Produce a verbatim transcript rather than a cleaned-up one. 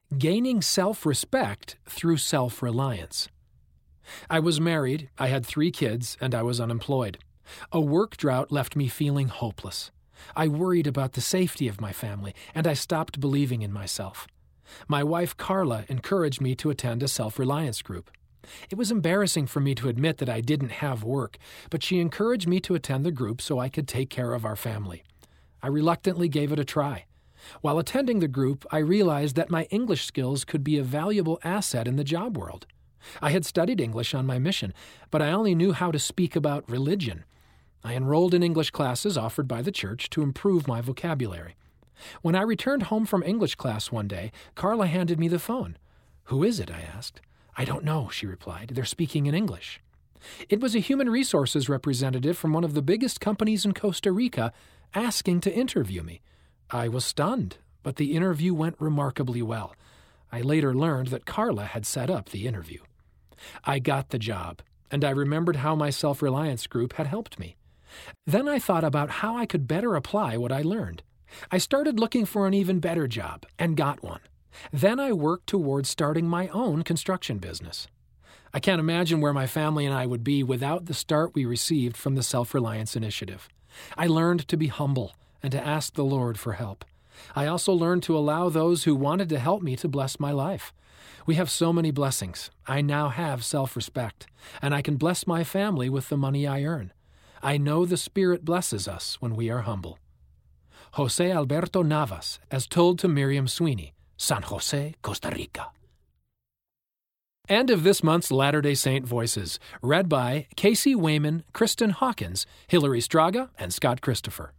Gaining self-respect through self-reliance. I was married, I had three kids, and I was unemployed. A work drought left me feeling hopeless. I worried about the safety of my family, and I stopped believing in myself. My wife, Carla, encouraged me to attend a self-reliance group. It was embarrassing for me to admit that I didn't have work, but she encouraged me to attend the group so I could take care of our family. I reluctantly gave it a try. While attending the group, I realized that my English skills could be a valuable asset in the job world. I had studied English on my mission, but I only knew how to speak about religion. I enrolled in English classes offered by the church to improve my vocabulary. When I returned home from English class one day, Carla handed me the phone. "Who is it?" I asked. "I don't know," she replied. "They're speaking in English." It was a human resources representative from one of the biggest companies in Costa Rica asking to interview me. I was stunned, but the interview went remarkably well. I later learned that Carla had set up the interview. I got the job, and I remembered how my self-reliance group had helped me. Then I thought about how I could better apply what I learned. I started looking for an even better job, and got one. Then I worked towards starting my own construction business. I can't imagine where my family and I would be without the start we received from the Self-Reliance Initiative. I learned to be humble and to ask the Lord for help. I also learned to allow those who wanted to help me to bless my life. We have so many blessings. I now have self-respect, and I can bless my family with the money I earn. I know the Spirit blesses us when we are humble. Jose Alberto Navas, as told to Miriam Sweeney, San Jose, Costa Rica. End of this month's Latter-day Saint Voices, read by Casey Wayman, Kristen Hawkins, Hillary Straga, and Scott Christopher.